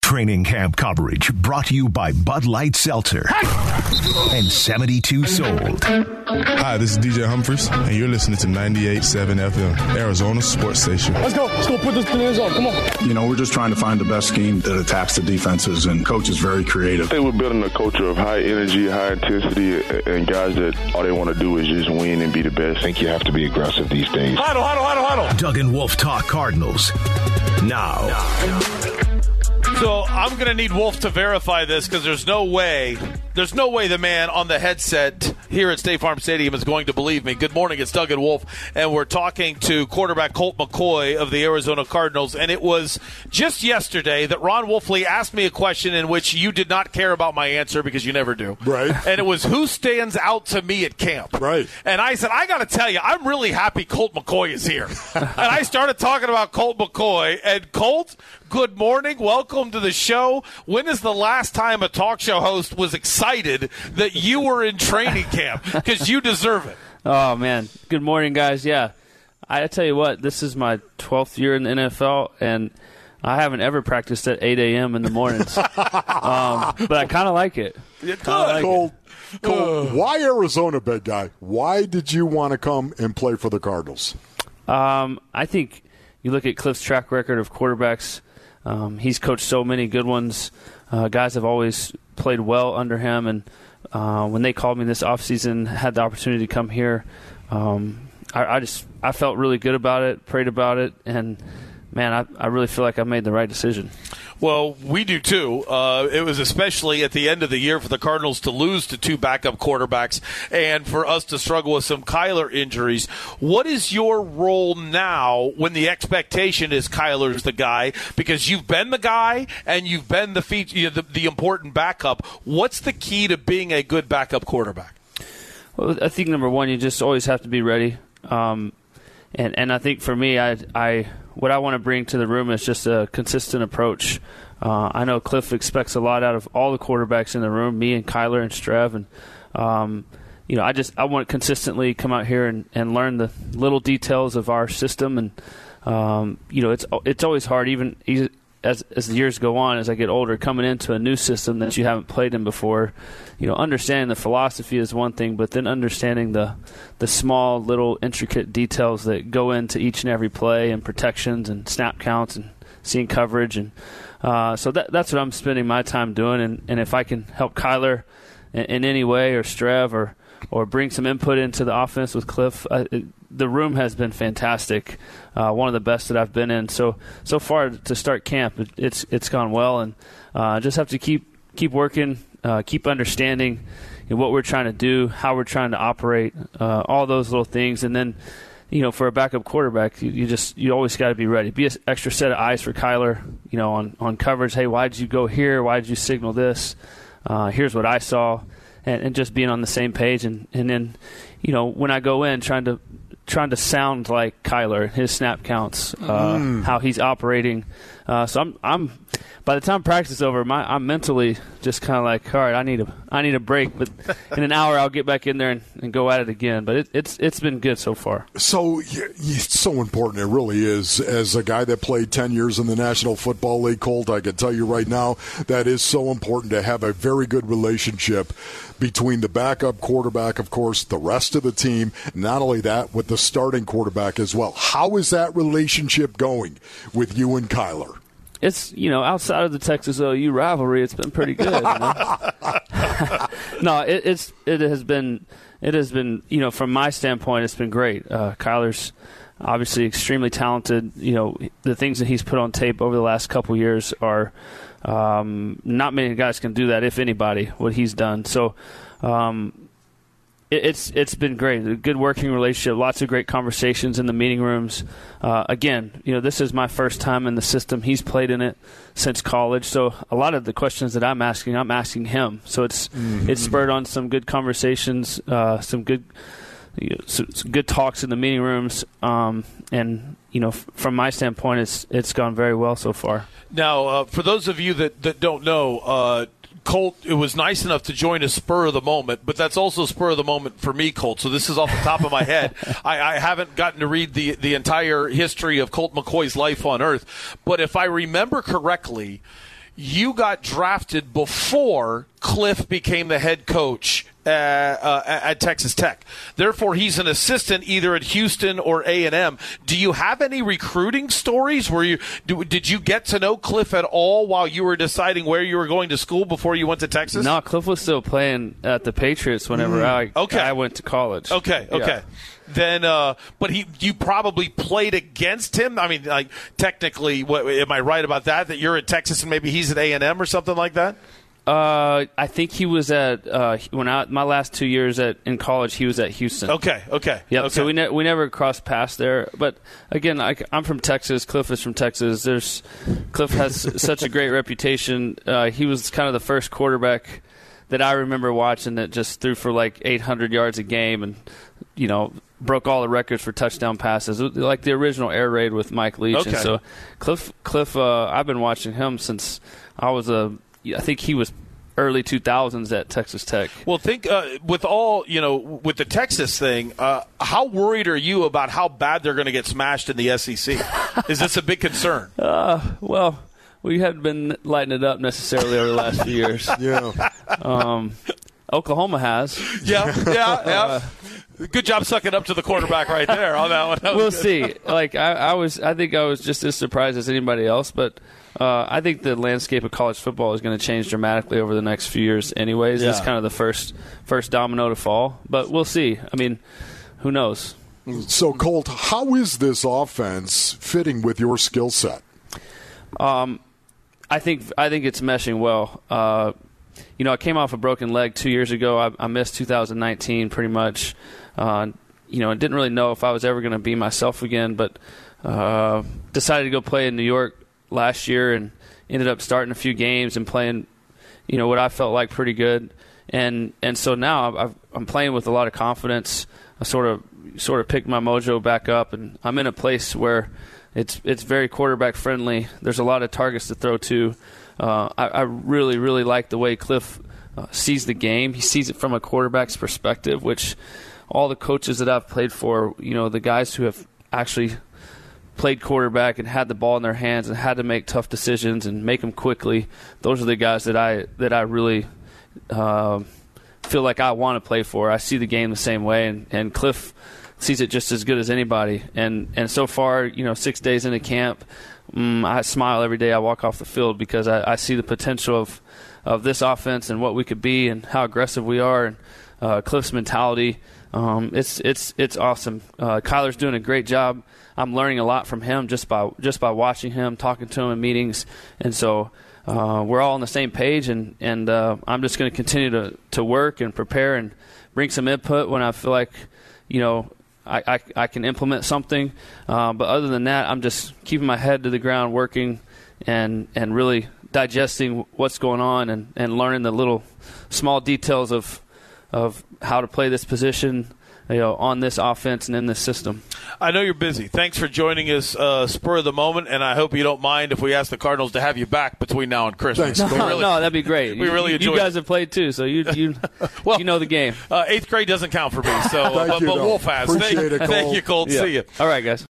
Training camp coverage brought to you by Bud Light Seltzer and 72 Sold. Hi, this is DJ Humphries, and you're listening to 98.7 FM, Arizona Sports Station. Let's go put this thing in his arm. Come on. You know, we're just trying to find the best scheme that attacks the defenses, and coach is very creative. I think we're building a culture of high energy, high intensity, and guys that all they want to do is just win and be the best. I think you have to be aggressive these days. Huddle. Doug and Wolf talk Cardinals. Now. So I'm going to need Wolf to verify this because there's no way the man on the headset here at State Farm Stadium is going to believe me. Good morning, it's Doug and Wolf, and we're talking to quarterback Colt McCoy of the Arizona Cardinals. And it was just yesterday that Ron Wolfley asked me a question in which you did not care about my answer because you never do. Right. And it was, who stands out to me at camp? Right. And I said, I got to tell you, I'm really happy Colt McCoy is here. And I started talking about Colt McCoy. And Colt, good morning. Welcome to the show. When is the last time a talk show host was excited that you were in training camp? Because you deserve it. Oh, man. Good morning, guys. Yeah. I tell you what, this is my 12th year in the NFL, and I haven't ever practiced at 8 a.m. in the mornings. But I kind of like it. Colt, why Arizona, big guy? Why did you want to come and play for the Cardinals? I think you look at Cliff's track record of quarterbacks. He's coached so many good ones. Guys have always played well under him. And when they called me this offseason, had the opportunity to come here, I felt really good about it, prayed about it, and, man, I really feel like I made the right decision. Well, we do too. It was especially at the end of the year for the Cardinals to lose to two backup quarterbacks and for us to struggle with some Kyler injuries. What is your role now when the expectation is Kyler's the guy? Because you've been the guy and you've been the important backup. What's the key to being a good backup quarterback? Well, I think number one, you just always have to be ready. And I think for me, what I want to bring to the room is just a consistent approach. I know Cliff expects a lot out of all the quarterbacks in the room, me and Kyler and Strev, and I want to consistently come out here and learn the little details of our system. And it's always hard, even as the years go on, as I get older, coming into a new system that you haven't played in before. Understanding the philosophy is one thing, but then understanding the small, little, intricate details that go into each and every play and protections and snap counts and seeing coverage. And so that's what I'm spending my time doing. And if I can help Kyler in any way, or Strev, or bring some input into the offense with Cliff, the room has been fantastic. One of the best that I've been in. So far to start camp, it's gone well, and just have to keep working, keep understanding what we're trying to do, how we're trying to operate, all those little things. And then, for a backup quarterback, you always got to be ready. Be an extra set of eyes for Kyler, on coverage. Hey, why did you go here? Why did you signal this? Here's what I saw. And just being on the same page, and then, when I go in, trying to sound like Kyler, his snap counts, how he's operating. So I'm by the time practice is over, I'm mentally just kind of like, all right, I need a break, but in an hour I'll get back in there and go at it again. But it's been good so far. So it's so important. It really is. As a guy that played 10 years in the National Football League, Colt, I can tell you right now that is so important to have a very good relationship between the backup quarterback, of course, the rest of the team, not only that, with the starting quarterback as well. How is that relationship going with you and Kyler? It's, outside of the Texas OU rivalry, it's been pretty good. No, it has been, from my standpoint, it's been great. Kyler's obviously extremely talented. The things that he's put on tape over the last couple years are not many guys can do that, if anybody, what he's done. So it's been great. A good working relationship, lots of great conversations in the meeting rooms. Again, this is my first time in the system. He's played in it since college, so a lot of the questions that I'm asking him. So it's spurred on some good conversations, some good some good talks in the meeting rooms, and from my standpoint, it's gone very well so far. Now, for those of you that don't know, Colt, it was nice enough to join a spur of the moment, but that's also spur of the moment for me, Colt. So this is off the top of my head. I haven't gotten to read the entire history of Colt McCoy's life on earth, but if I remember correctly, you got drafted before Cliff became the head coach at Texas Tech. Therefore, he's an assistant either at Houston or A&M. Do you have any recruiting stories? Did you get to know Cliff at all while you were deciding where you were going to school before you went to Texas? No, Cliff was still playing at the Patriots whenever I went to college. Okay. Yeah. Then, but you probably played against him. I mean, like technically, am I right about that? That you're at Texas and maybe he's at A&M or something like that? I think he was at my last 2 years in college. He was at Houston. Okay. Yeah. Okay. So we never crossed paths there. But again, I'm from Texas. Cliff is from Texas. Cliff has such a great reputation. He was kind of the first quarterback that I remember watching that just threw for like 800 yards a game and broke all the records for touchdown passes, like the original air raid with Mike Leach. Okay. And so Cliff, I've been watching him since I think he was early 2000s at Texas Tech. Well, think with the Texas thing, how worried are you about how bad they're going to get smashed in the SEC? Is this a big concern? Well, we haven't been lighting it up necessarily over the last few years. Yeah. Oklahoma has. Yeah. Good job sucking up to the quarterback right there on that one. We'll see. Like I think I was just as surprised as anybody else, but I think the landscape of college football is going to change dramatically over the next few years. Anyways, It's kind of the first domino to fall, but we'll see. I mean, who knows? So, Colt, how is this offense fitting with your skill set? I think it's meshing well. I came off a broken leg 2 years ago. I missed 2019 pretty much. I didn't really know if I was ever going to be myself again, but decided to go play in New York last year and ended up starting a few games and playing, what I felt like pretty good. And so now I'm playing with a lot of confidence. I sort of picked my mojo back up, and I'm in a place where it's very quarterback friendly. There's a lot of targets to throw to. I really, really like the way Cliff sees the game. He sees it from a quarterback's perspective, which all the coaches that I've played for, the guys who have actually played quarterback and had the ball in their hands and had to make tough decisions and make them quickly, those are the guys that I really feel like I want to play for. I see the game the same way, and Cliff sees it just as good as anybody. And so far, 6 days into camp, I smile every day I walk off the field because I see the potential of this offense and what we could be and how aggressive we are, and Cliff's mentality. It's awesome. Kyler's doing a great job. I'm learning a lot from him just by watching him, talking to him in meetings, and so we're all on the same page. And I'm just going to continue to work and prepare and bring some input when I feel like I can implement something. But other than that, I'm just keeping my head to the ground, working and really digesting what's going on and learning the little small details of how to play this position, on this offense and in this system. I know you're busy. Thanks for joining us, spur of the moment, and I hope you don't mind if we ask the Cardinals to have you back between now and Christmas. Thanks. No, that'd be great. We really enjoy it. You guys have played too, so you know the game. 8th grade doesn't count for me, so Thank you, but Wolf has. Appreciate it, Cole. Thank you, Colt. Yeah. See you. All right, guys.